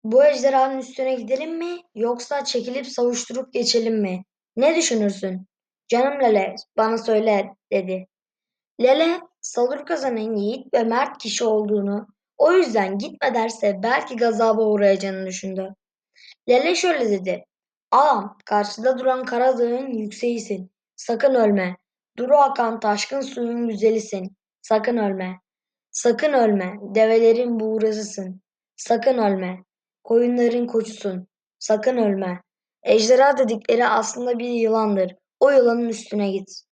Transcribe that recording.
Bu ejderhanın üstüne gidelim mi yoksa çekilip savuşturup geçelim mi? Ne düşünürsün? Canım Lele, bana söyle dedi. Lele, Sadurkazan'ın yiğit ve mert kişi olduğunu, o yüzden gitme derse belki gazaba uğrayacağını düşündü. Lele şöyle dedi. Ağam, karşıda duran Karadağ'ın yükseğisin. Sakın ölme. Duru akan taşkın suyun güzelisin. Sakın ölme. Sakın ölme. Develerin buğrasısın. Sakın ölme. Koyunların koçusun. Sakın ölme. Ejderha dedikleri aslında bir yılandır. O yılanın üstüne git.